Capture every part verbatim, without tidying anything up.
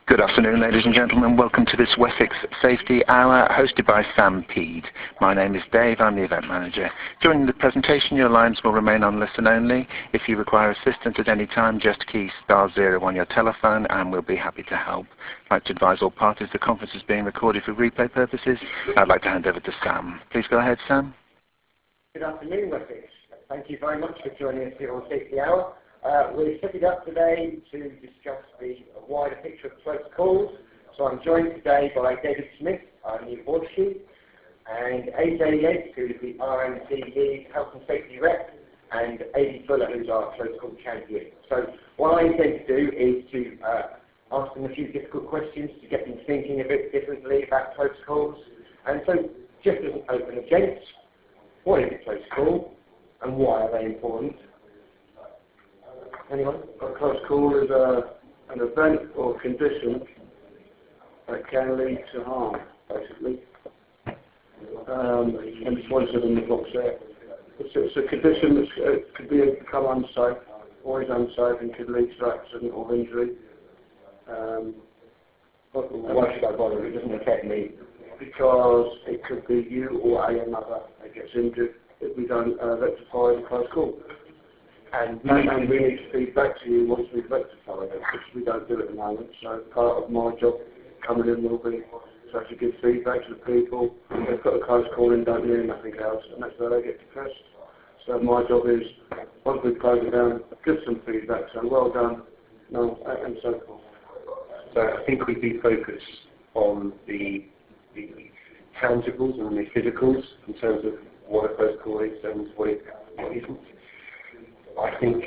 Good afternoon, ladies and gentlemen. Welcome to this Wessex Safety Hour, hosted by Sam Peed. My name is Dave. I'm the event manager. During the presentation, your lines will remain on listen only. If you require assistance at any time, just key star zero on your telephone and we'll be happy to help. I'd like to advise all parties the conference is being recorded for replay purposes. I'd like to hand over to Sam. Please go ahead, Sam. Good afternoon, Wessex. Thank you very much for joining us here on Safety Hour. Uh, we're setting up today to discuss the wider picture of close calls. So I'm joined today by David Smith, our new voice sheet, and A J Yates, who is the R M C lead Health and Safety Rep, and Amy Fuller, who's our close call champion. So what I intend to do is to uh, ask them a few difficult questions to get them thinking a bit differently about close calls. And so, just as an opener, gents, what is a close call, and why are they important? Anyone? A close call is a, an event or condition that can lead to harm, basically. Um, and it's what it says in the box there. It's, it's a condition that could be, become unsafe, or is unsafe, and could lead to accident or injury. Um, but why should I bother? It doesn't affect me. Because it could be you or a another that gets injured if we don't uh, rectify the close call. And we, and we need to feed back to you once we've rectified it, which we don't do at the moment. So part of my job coming in will be to actually give feedback to the people. They've got a close call and don't hear nothing else, and that's where they get depressed. So my job is, once we've closed it down, give some feedback, so well done, no, and so forth. So I think we do focus on the, the tangibles and the physicals in terms of what a close call is and what it, what it isn't. I think,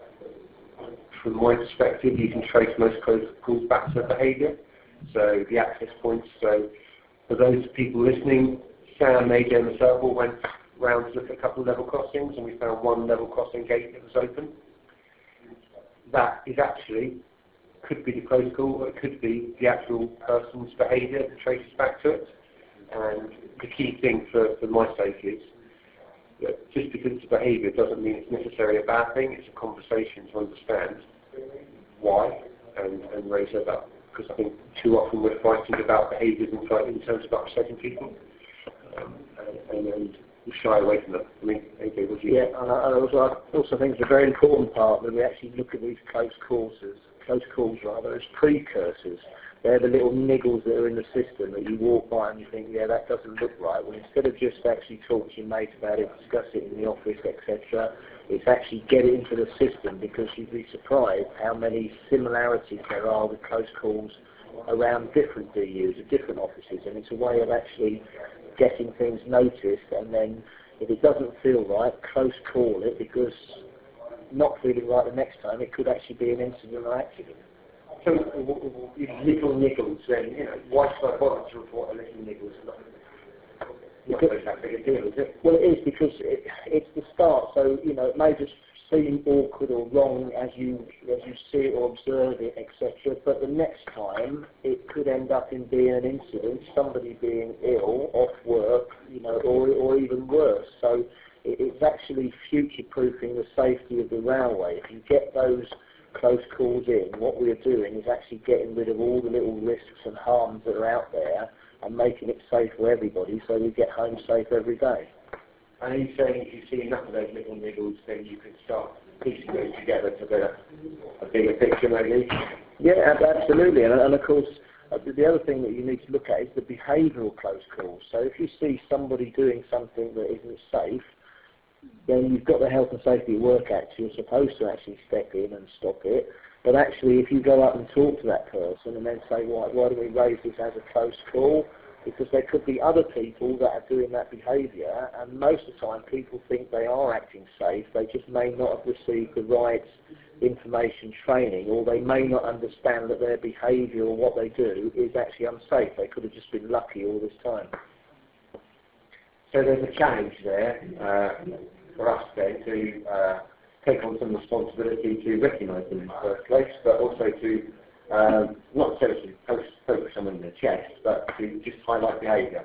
from my perspective, you can trace most close calls back to behaviour. So the access points. So for those people listening, Sam, A J and myself all went round to look at a couple of level crossings, and we found one level crossing gate that was open. That is actually, could be the close call, or it could be the actual person's behaviour that traces back to it. And the key thing for, for my sake is, just because it's a behaviour doesn't mean it's necessarily a bad thing. It's a conversation to understand why and, and raise it up. Because I think too often we're fighting about behaviours and fighting in terms of upsetting people, um, and, and we shy away from them. I mean, A J, what do you Yeah, and I also, I also think it's a very important part that we actually look at these close calls, as, close calls rather, as precursors. They're the little niggles that are in the system that you walk by and you think, yeah, that doesn't look right. Well, instead of just actually talking to your mate about it, discuss it in the office, et cetera, it's actually get it into the system, because you'd be surprised how many similarities there are with close calls around different D Us at different offices. And it's a way of actually getting things noticed, and then if it doesn't feel right, close call it, because not feeling right the next time, it could actually be an incident or accident. So, little niggles, then, you know, why should I bother to report a little niggles? Not that big a deal, is it? Well, it is, because it, it's the start, so, you know, it may just seem awkward or wrong as you as you see it or observe it, et cetera, but the next time it could end up in being an incident, somebody being ill, off work, you know, or, or even worse. So it, it's actually future-proofing the safety of the railway. If you get those close calls in, what we're doing is actually getting rid of all the little risks and harms that are out there and making it safe for everybody, so we get home safe every day. And are you saying if you see enough of those little niggles, then you can start piecing those together to get a, a bigger picture, maybe? Yeah, absolutely. And, and of course, uh, the other thing that you need to look at is the behavioural close calls. So if you see somebody doing something that isn't safe, then you've got the Health and Safety at Work Act. You're supposed to actually step in and stop it. But actually, if you go up and talk to that person and then say, why, why do we raise this as a close call? Because there could be other people that are doing that behaviour, and most of the time people think they are acting safe. They just may not have received the right information training, or they may not understand that their behaviour or what they do is actually unsafe. They could have just been lucky all this time. So there's a challenge there uh, for us then to uh, take on some responsibility to recognise them in the first place, but also to um, not necessarily focus someone in the chest, but to just highlight behaviour.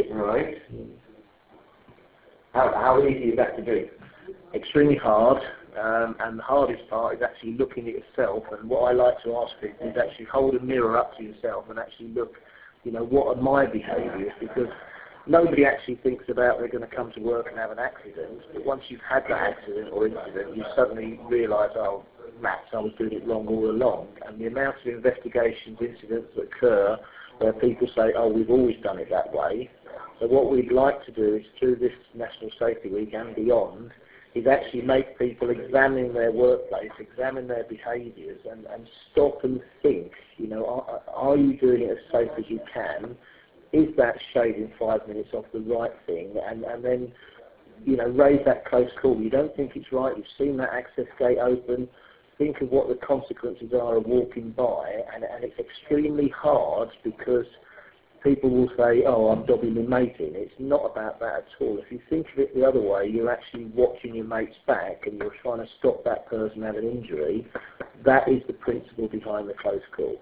Right? How, how easy is that to do? Extremely hard, Um, and the hardest part is actually looking at yourself. And what I like to ask people is actually hold a mirror up to yourself and actually look, you know, what are my behaviours? Because nobody actually thinks about they're going to come to work and have an accident. But once you've had that accident or incident, you suddenly realise, oh, rats, I was doing it wrong all along. And the amount of investigations, incidents that occur where people say, oh, we've always done it that way. So what we'd like to do is through this National Safety Week and beyond, is actually make people examine their workplace, examine their behaviours, and, and stop and think, you know, are, are you doing it as safe as you can? Is that shaving five minutes off the right thing? And, and then, you know, raise that close call. You don't think it's right, you've seen that access gate open, think of what the consequences are of walking by, and, and it's extremely hard because people will say, oh, I'm dobbing my mate in. It's not about that at all. If you think of it the other way, you're actually watching your mate's back and you're trying to stop that person having an injury. That is the principle behind the close call.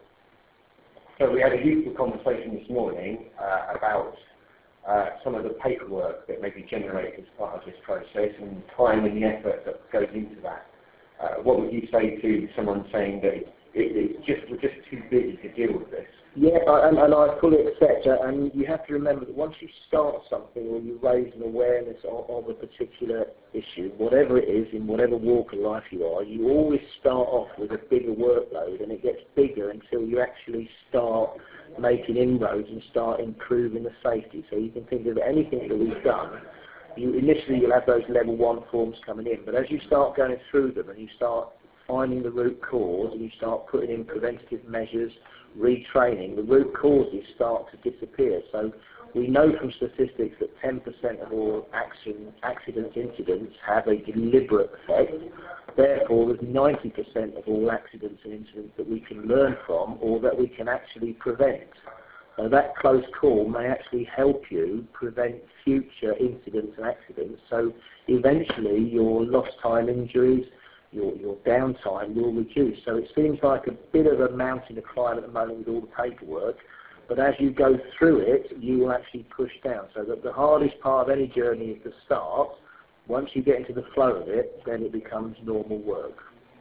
So we had a useful conversation this morning uh, about uh, some of the paperwork that may be generated as part of this process and the time and the effort that goes into that. Uh, what would you say to someone saying that it, it's just, we're just too busy to deal with this? Yeah, and, and I fully accept that, and you have to remember that once you start something or you raise an awareness of, of a particular issue, whatever it is, in whatever walk of life you are, you always start off with a bigger workload, and it gets bigger until you actually start making inroads and start improving the safety. So you can think of anything that we've done. You, initially you'll have those level one forms coming in, but as you start going through them and you start finding the root cause and you start putting in preventative measures, retraining, the root causes start to disappear. So we know from statistics that ten percent of all action, accidents, incidents have a deliberate effect. Therefore, there's ninety percent of all accidents and incidents that we can learn from or that we can actually prevent. So that close call may actually help you prevent future incidents and accidents. So eventually your lost time injuries, your, your downtime will reduce. So it seems like a bit of a mountain to climb at the moment with all the paperwork, but as you go through it, you will actually push down. So that the hardest part of any journey is the start. Once you get into the flow of it, then it becomes normal work.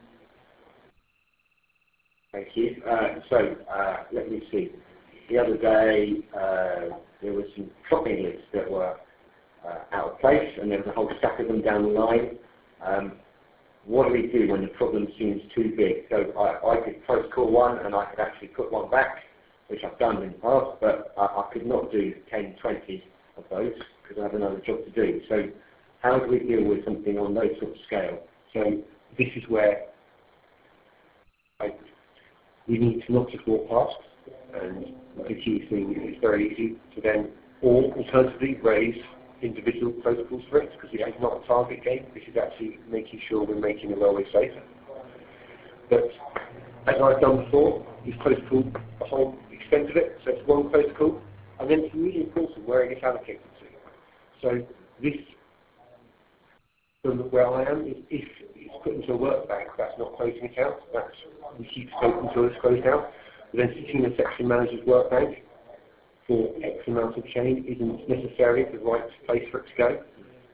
Thank you. Uh, so, uh, let me see. The other day, uh, there were some shopping lists that were uh, out of place, and there was a whole stack of them down the line. Um, what do we do when the problem seems too big? So I, I could close call one, and I could actually put one back, which I've done in the past, but I, I could not do ten, twenty of those because I have another job to do. So how do we deal with something on those sort of scale? So this is where I, we need to not just walk past, and the key thing is very easy to then, or alternatively, raise individual protocols for it, because this is not a target game. This is actually making sure we're making the railway safer. But as I've done before, this protocol, the whole extent of it, so it's one protocol, and then it's really important where it gets allocated to. So this, from where I am, is if it's put into a work bank, that's not closing it out. That's, we keep it open until it's closed out. But then sitting in the section manager's work bank for X amount of change isn't necessarily the right place for it to go.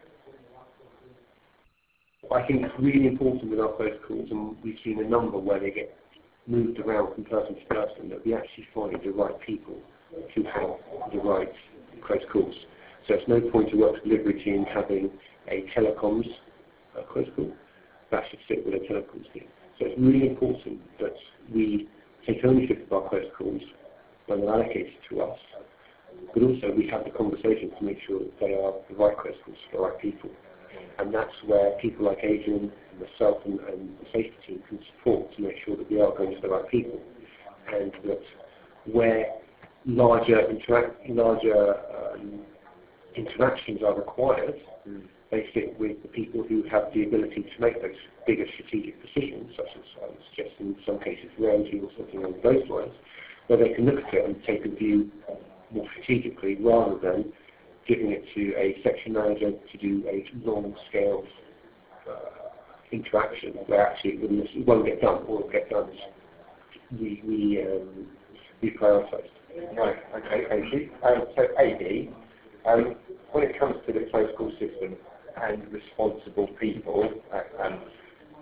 I think it's really important with our protocols, and we've seen a number where they get moved around from person to person, that we actually find the right people to have the right protocols. So it's no point to work with Liberty in having a telecoms uh, protocol. That should sit with a telecoms team. So it's really important that we take ownership of our protocols when they're allocated to us, but also we have the conversation to make sure that they are the right protocols for the right people. And that's where people like Adrian, and myself, and, and the safety team can support to make sure that we are going to the right people, and that where larger, interact, larger um, interactions are required, mm. they sit with the people who have the ability to make those bigger strategic decisions, such as I would suggest in some cases rounding or something along those lines, where they can look at it and take a view more strategically rather than giving it to a section manager to do a long-scale uh, interaction where actually it, wouldn't, it won't get done, or it will get done. We, we, um, we prioritise. Right, okay, thank you. Um, so, A D, um, when it comes to the closed call system and responsible people, uh, and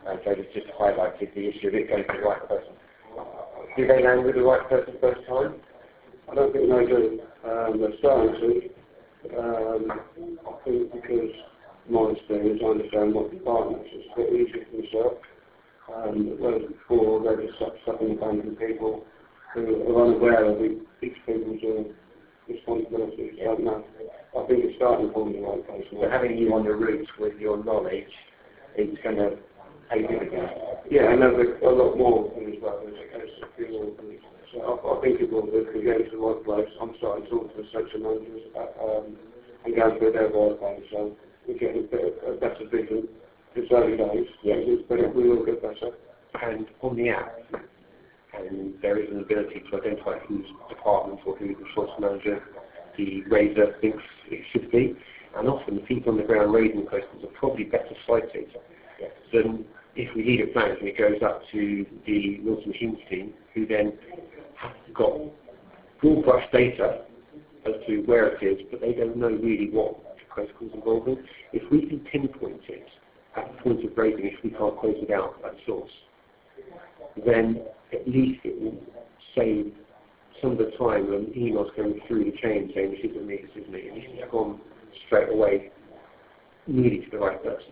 and so they've just highlighted the issue of it going to the right person. Do they land with the right person first time? I don't think they do. Um, they're starting to. Um, I think because my experience, I understand what departments is a bit easier for myself. Um, whereas before, they just stuck stuff in the bank and people who are unaware of each each people's uh, responsibilities. Yeah. Don't know. I think it's starting from the right place now. So having you on the route with your knowledge is going to pay dividends. Yeah, and there's a, a lot more as well. There's, there's a few more things. So I, I think it will be. If we get into the right place, I'm starting to talk to the section managers about, um, and going through their workload. So we're getting a, bit, a better vision. It's early days, yes, but it, we will get better. And on the app, and there is an ability to identify whose department or who the resource manager, the raiser thinks it should be. And often the people on the ground raising the postals are probably better cited yes. than if we leave it blank and it goes up to the Wilson Machines team, who then have got broad brush data as to where it is, but they don't know really what the protocol is involved in. If we can pinpoint it at the point of raising, if we can't close it out at source, then at least it will save some of the time when emails going through the chain saying this isn't me, this isn't me, and it's gone straight away nearly to the right person.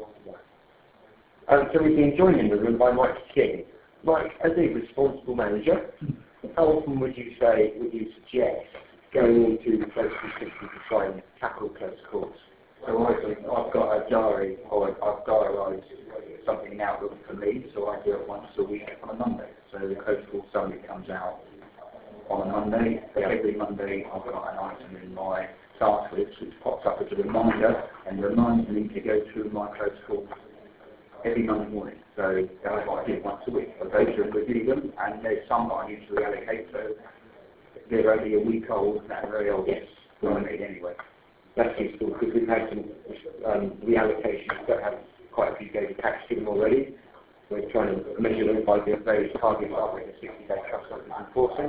Um, so we've been joined in the room by Mike King. Mike, as a responsible manager, how often would you say, would you suggest going into the close system to try and tackle close calls? So I've, I've got a diary, or I've diarised something in Outlook for me, so I do it once a week on a Monday. So the close call summary comes out on a Monday. Yeah. Every Monday I've got an item in my task list which pops up as a reminder and reminds me to go through my close calls every Monday morning. So that's what I do once a week. I go through and review them, and there's some that I need to reallocate, so they're only a week old, and they're very old. Yes, well, I made anyway. That's useful because we've had some um, reallocations that have quite a few days attached to them already. We're trying to measure them by the various targets that we're in the sixty-day trust fund enforcing.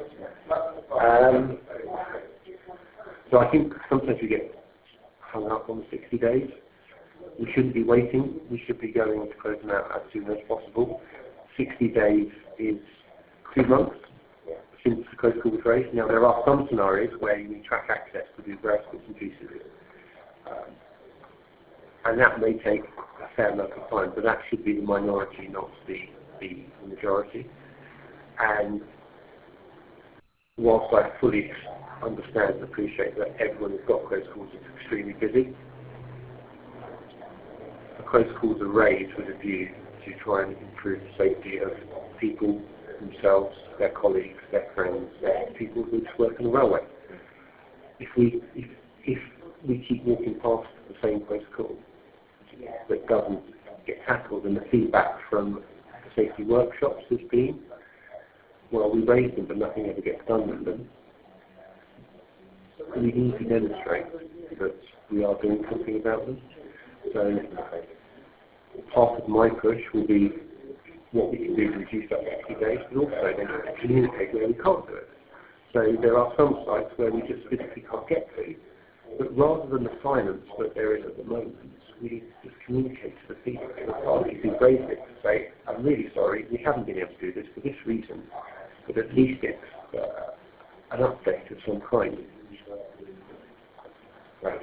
Um, so I think sometimes we get hung up on the sixty days. We shouldn't be waiting. We should be going to close them out as soon as possible. sixty days is two months since the close call was raised. Now there are some scenarios where you need track access to do various bits and pieces. Um, and that may take a fair amount of time, but that should be the minority, not the, the majority. And whilst I fully understand and appreciate that everyone who's got close calls is extremely busy, the close calls are raised with a view to try and improve the safety of people themselves, their colleagues, their friends, their people who work on the railway. If we, if, if we keep walking past the same close call that doesn't get tackled, and the feedback from the safety workshops has been, well, we raise them but nothing ever gets done with them, we need to demonstrate that we are doing something about them. So part of my push will be what we can do to reduce that sixty days, but also then to communicate where we can't do it. So there are some sites where we just physically can't get to, but rather than the silence that there is at the moment, we need to just communicate to the people, to the parties who raised it, to say, I'm really sorry, we haven't been able to do this for this reason, but at least it's uh, an update of some kind. Right.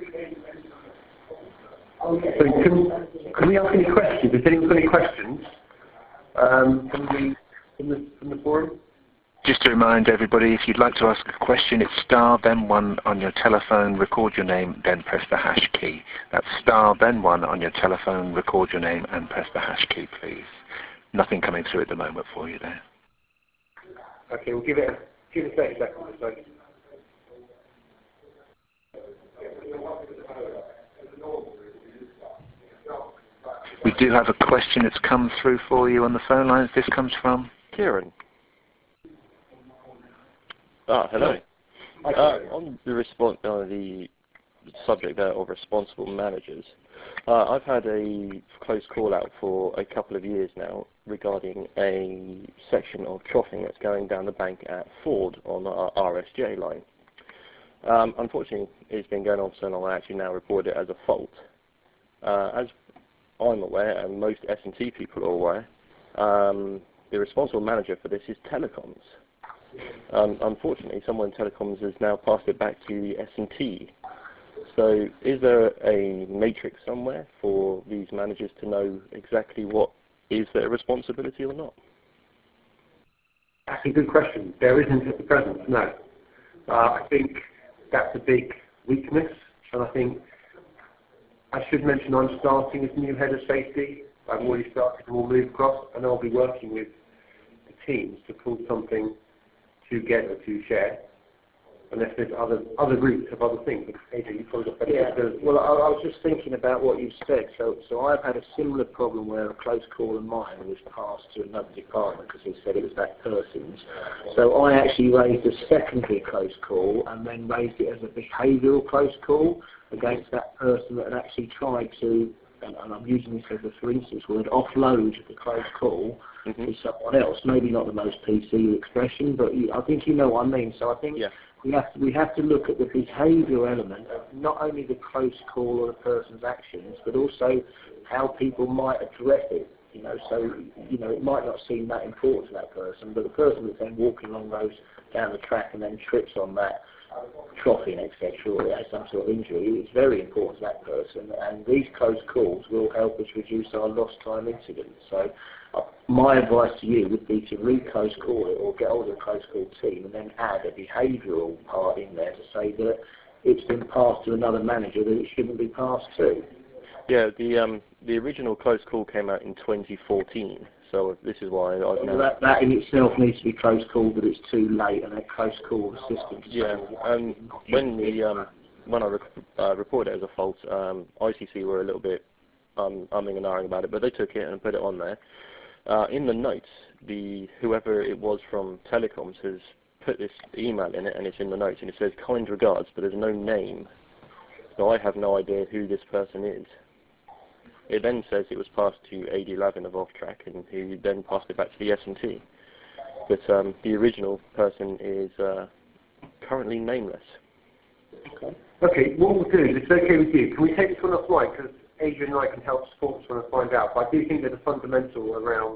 So can, can we ask any questions? If anyone's got any questions um, from, the, from, the, from the forum? Just to remind everybody, if you'd like to ask a question, it's star, then one on your telephone, record your name, then press the hash key. That's star, then one on your telephone, record your name, and press the hash key, please. Nothing coming through at the moment for you there. Okay, we'll give it, give it thirty seconds or so. We do have a question that's come through for you on the phone lines. This comes from Kieran. Ah, hello. Uh, on the response, uh, the subject there of responsible managers, uh, I've had a close call out for a couple of years now regarding a section of troughing that's going down the bank at Ford on our R S J line. Um, unfortunately, it's been going on so long I actually now report it as a fault. Uh, as I'm aware, and most S and T people are aware, um, the responsible manager for this is telecoms. Um, unfortunately, someone in telecoms has now passed it back to the S and T. So is there a matrix somewhere for these managers to know exactly what is their responsibility or not? That's a good question. There isn't at the present, no. Uh, I think that's a big weakness, and I think I should mention I'm starting as new head of safety. I've already started and we'll move across, and I'll be working with the teams to pull something together to share, unless there's other other routes of other things. Adrian, you've probably got better Yeah, capability. well, I, I was just thinking about what you said. So, so I've had a similar problem where a close call of mine was passed to another department because he said it was that person's. So I actually raised a secondary close call and then raised it as a behavioural close call against that person that had actually tried to, and, and I'm using this as a for instance word, offload the close call mm-hmm. to someone else. Maybe not the most P C expression, but you, I think you know what I mean. So I think yeah. we have to, we have to look at the behavioural element of not only the close call or the person's actions, but also how people might address it. You know, so you know it might not seem that important to that person, but the person that's then walking along those down the track and then trips on that troughing, et cetera, or has some sort of injury, it's very important to that person, and these close calls will help us reduce our lost time incidents. So uh, my advice to you would be to re-close call it or get hold of the close call team and then add a behavioural part in there to say that it's been passed to another manager that it shouldn't be passed to. Yeah, the um, the original close call came out in twenty fourteen. So this is why I've well, now... That, that in itself needs to be close called, but it's too late, and that close call system... Yeah, um, when, the, um, when I rec uh, reported it as a fault, um, I C C were a little bit um, umming and ahhing about it, but they took it and put it on there. Uh, in the notes, the whoever it was from telecoms has put this email in it, and it's in the notes, and it says, kind regards, but there's no name. So I have no idea who this person is. It then says it was passed to A D Lavin of Off-Track, and he then passed it back to the S and T. But um, the original person is uh, currently nameless. Okay. Okay, what we'll do is, if it's okay with you, can we take this one offline, because Adrian and I can help support this one and find out. But I do think there's a fundamental around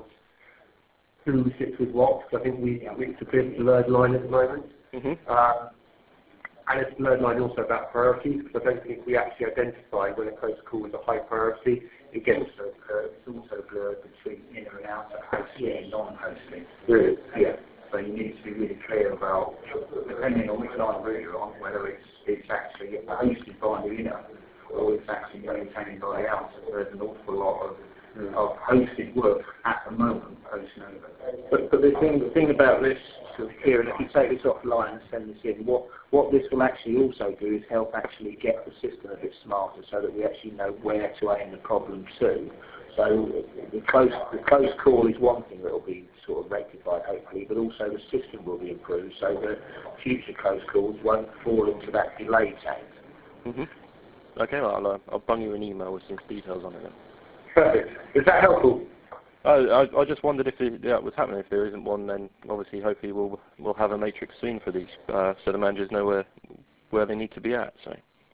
who sits with what, because I think we, it's a bit blurred line at the moment. Mm-hmm. uh, And it's blurred line also about priorities, because I don't think we actually identify when a close call is a high priority. It gets also blurred, it's also blurred between inner and outer hosting and non-hosting. Really? Yeah. So you need to be really clear about, depending on which line of route you're on, whether it's it's actually hosted by the inner or it's actually maintained by the outer. So there's an awful lot of mm. of hosted work at the moment, hosting over. But, but the thing the thing about this, sort of Kieran, if you take this offline and send this in, what what this will actually also do is help actually get the system a bit smarter, so that we actually know where to aim the problem to. So the close the close call is one thing that will be sort of rectified hopefully, but also the system will be improved so that future close calls won't fall into that delay tank. Mm-hmm. Okay, well, I'll uh, I'll bung you an email with some details on it then. Perfect. Is that helpful? Uh, I, I just wondered if it, that was happening. If there isn't one, then obviously, hopefully, we'll we'll have a matrix soon for these, uh, so the managers know where where they need to be at. So.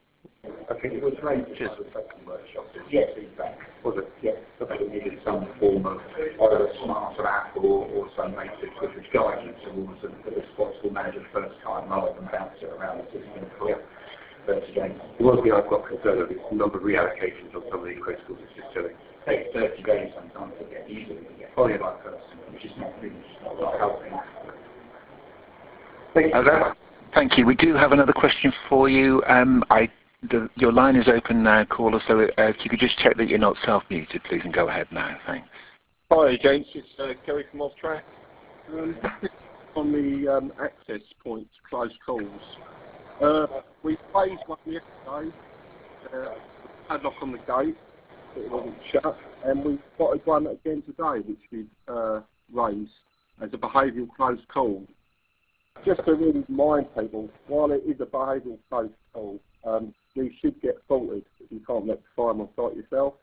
I think it was raised at the second workshop. Yes, feedback. Was it? Yes. Okay. We needed some form of either a smarter app or, or some matrix which was guidance towards the, the responsible manager first time rather than bounce it around the system for yeah. thirty days. The one thing I've got concerned of is the number of reallocations on some of these critical is just silly. It takes thirty days sometimes to get easily to get fully by person, which is not really not, not helping. Thank you. Uh, thank you. We do have another question for you. Um, I The, your line is open now, caller, so uh, if you could just check that you're not self-muted, please, and go ahead now. Thanks. Hi, James. It's uh, Kerry from Off-Track. Um, on the um, access points, close calls, uh, we raised one yesterday, uh, padlock on the gate, it wasn't shut, and we spotted one again today, which we uh, raised as a behavioural close call. Just to really remind people, while it is a behavioural close call, um, you should get faulted if you can't rectify them on site yourself.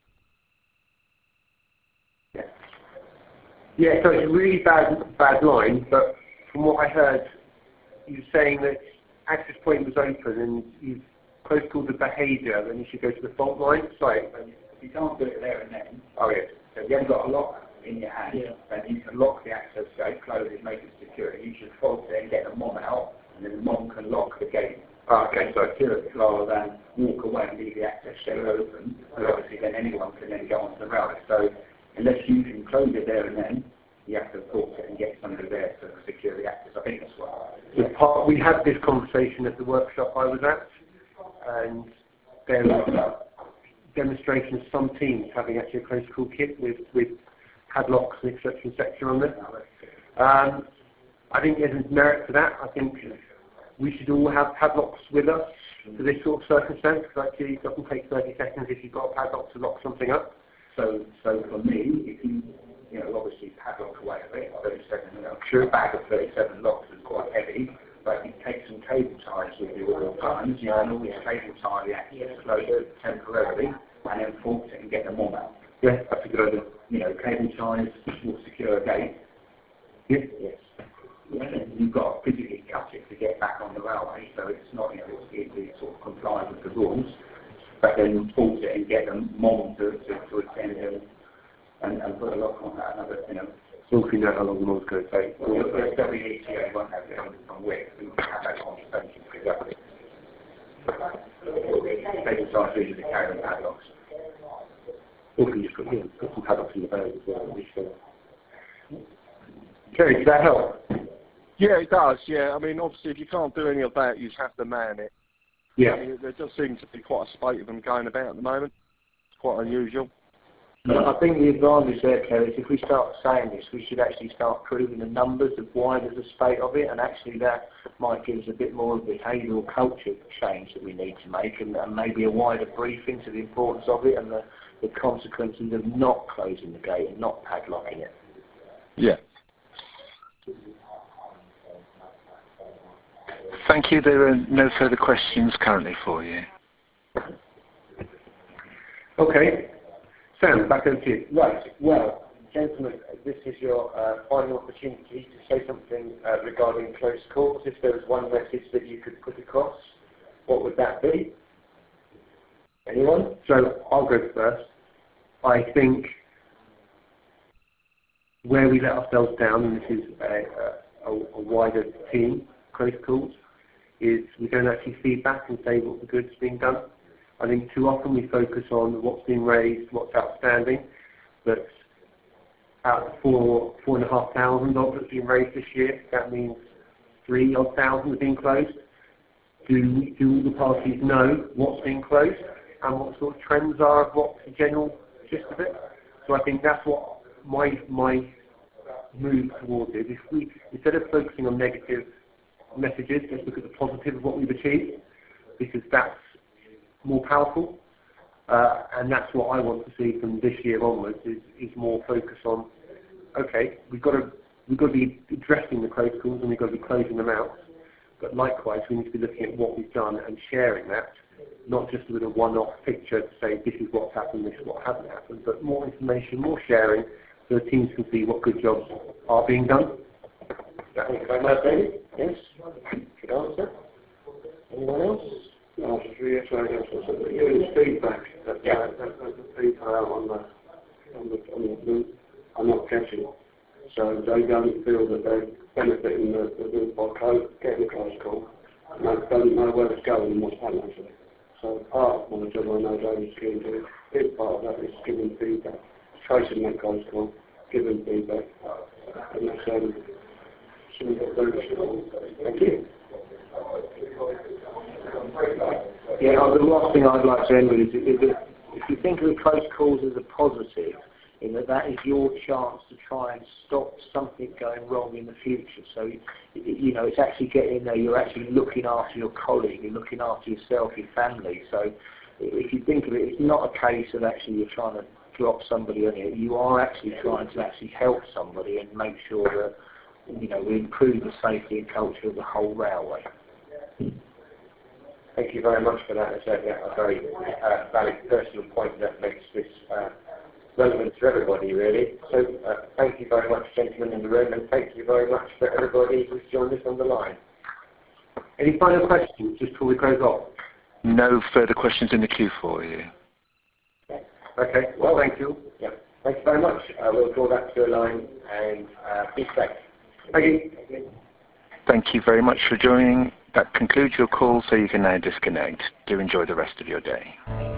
Yeah. Yeah, so it's a really bad bad line, but from what I heard, you were saying that access point was open and you've close called the behaviour, then you should go to the fault line. Sorry. you can't do it there and then. Oh, yeah. So if you haven't got a lock in your hand, Yeah. then you can lock the access gate, close it, make it secure. You should fault it and get the mom out, and then the mom can lock the gate. Oh, okay, so Secure it rather than walk away and leave the access gate open. And obviously, then anyone can then go onto the router. So unless you can close it there and then, you have to fault it and get somebody there to secure the access. I think that's what. the part, we had this conversation at the workshop I was at, and there was a demonstration of some teams having actually a close call kit with, with padlocks and et cetera, et cetera on there. Um, I think there's merit to that. I think we should all have padlocks with us for this sort of circumstance, because actually it doesn't take thirty seconds if you've got a padlock to lock something up. So, so for me, if you, you know, obviously padlock away a bit, thirty-seven, you know, Sure. a bag of thirty-seven locks is quite heavy, but you take some cable ties with you at all times, you know, and always cable tie the access closure temporarily, and then fault it and get the mom out. Yeah, that's a good idea. You know, cable ties will secure a gate. Yeah. Yes. Yeah, and you've got to physically cut it to get back on the railway, so it's not, you know, it's, it's sort of compliant with the rules. But then fault it and get them mom to, to, to attend and, and, and put a lock on that. Another, you know. So if we know how long the mom's going to take. Well, the W E T A won't have it on, on WIC. We can have that conversation exactly. They can start usually carrying padlocks. Or we can just put, yeah, put some padlocks in the boat as well. So. Kerry, does that help? Yeah, it does, yeah. I mean, obviously, if you can't do any of that, you just have to man it. Yeah. I mean, there does seem to be quite a spate of them going about at the moment. It's quite unusual. I think the advantage there, Kerry, is if we start saying this, we should actually start proving the numbers of why there's a spate of it, and actually that might give us a bit more of a behavioural culture change that we need to make, and, and maybe a wider briefing to the importance of it and the, the consequences of not closing the gate and not padlocking it. Yeah. Thank you. There are no further questions currently for you. Okay. Sam, back over to you. Right. Well, gentlemen, this is your uh, final opportunity to say something uh, regarding close calls. If there was one message that you could put across, what would that be? Anyone? So I'll go first. I think where we let ourselves down, and this is a, a, a wider team, close calls, is we don't actually feed back and say what the good's being done. I think too often we focus on what's being raised, what's outstanding, but out of four, four and a half thousand dollars that's been raised this year, that means three odd thousand have been closed. Do, do all the parties know what's being closed and what sort of trends are of what's the general gist of it? So I think that's what my, my move towards is. If we, instead of focusing on negative messages, let's look at the positive of what we've achieved, because that's more powerful, uh, and that's what I want to see from this year onwards. Is, is more focus on, okay, we've got to we've got to be addressing the close calls and we've got to be closing them out. But likewise, we need to be looking at what we've done and sharing that, not just with a one-off picture to say this is what's happened, this is what hasn't happened, but more information, more sharing, so the teams can see what good jobs are being done. Thank you very much, David. Yes? Good answer. Anyone else? No, just reiterate also that giving feedback, that, Yeah. uh, that, that the people out on the, on the, on the route are not getting. So they don't feel that they're benefiting the, the route by close, getting a close call, and they don't know where it's going and what's happening to it. So part of my job, I know David's going to do, a big part of that is giving feedback, tracing that close call, giving feedback, and that's um, something that's very strong. Thank you. Yeah, the last thing I'd like to end with is, is that if you think of the close calls as a positive, in that that is your chance to try and stop something going wrong in the future. So, you know, it's actually getting there, you're actually looking after your colleague, you're looking after yourself, your family. So if you think of it, it's not a case of actually you're trying to drop somebody on it. You are actually trying to actually help somebody and make sure that, you know, we improve the safety and culture of the whole railway. Thank you very much for that. It's a, a very uh, valid personal point that makes this uh, relevant to everybody, really. So uh, thank you very much, gentlemen in the room, and thank you very much for everybody who's joined us on the line. Any final questions just before we close off? No further questions in the queue for you. Okay, well, thank you. Yeah. Thank you very much. Uh, we'll draw that to a line and uh, be safe. Thank you. Thank you very much for joining. That concludes your call, so you can now disconnect. Do enjoy the rest of your day.